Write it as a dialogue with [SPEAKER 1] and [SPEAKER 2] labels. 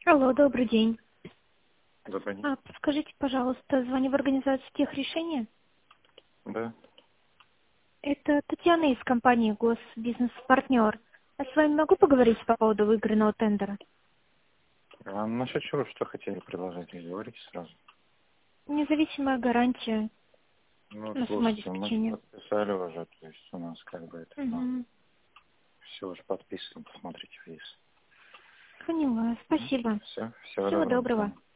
[SPEAKER 1] Алло, добрый день.
[SPEAKER 2] Добрый день.
[SPEAKER 1] Подскажите, пожалуйста, звоню в организацию техрешения.
[SPEAKER 2] Да.
[SPEAKER 1] Это Татьяна из компании Госбизнес-партнер. А с вами могу поговорить по поводу выигранного тендера?
[SPEAKER 2] А насчет чего, что хотели предложить, говорите сразу.
[SPEAKER 1] Независимая гарантия
[SPEAKER 2] Ну,
[SPEAKER 1] на
[SPEAKER 2] слушайте, мы же
[SPEAKER 1] самообеспечение.
[SPEAKER 2] подписали уже, то есть у нас как бы это,
[SPEAKER 1] Угу.
[SPEAKER 2] все уже подписано, посмотрите вниз.
[SPEAKER 1] Поняла. Спасибо.
[SPEAKER 2] Все, всего
[SPEAKER 1] Всего
[SPEAKER 2] доброго, до
[SPEAKER 1] доброго.
[SPEAKER 2] свидания.